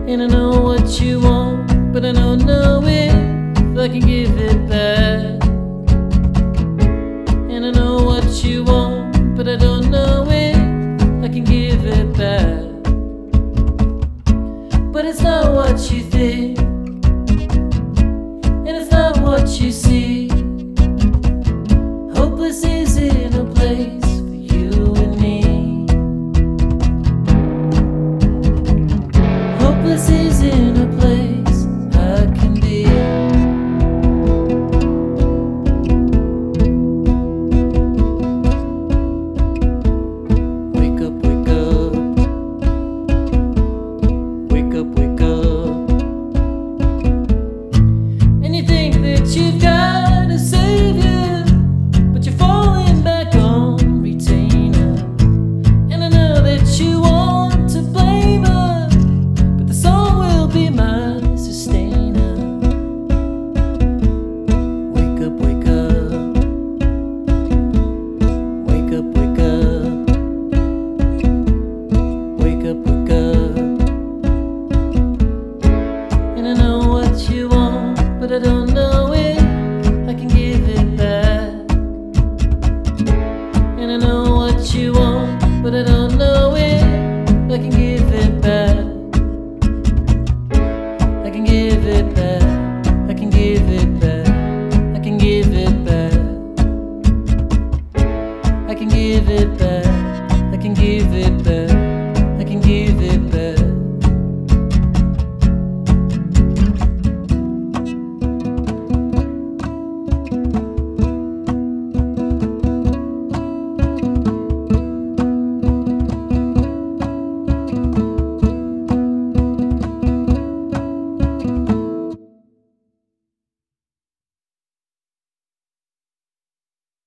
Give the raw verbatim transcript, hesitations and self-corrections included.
And I know what you want, but I don't know if I can give it back. And I know what you want, but I don't know if I can give it back. But it's not what you think, and it's not what you see. Hopeless isn't a place for you and me. Hopeless isn't a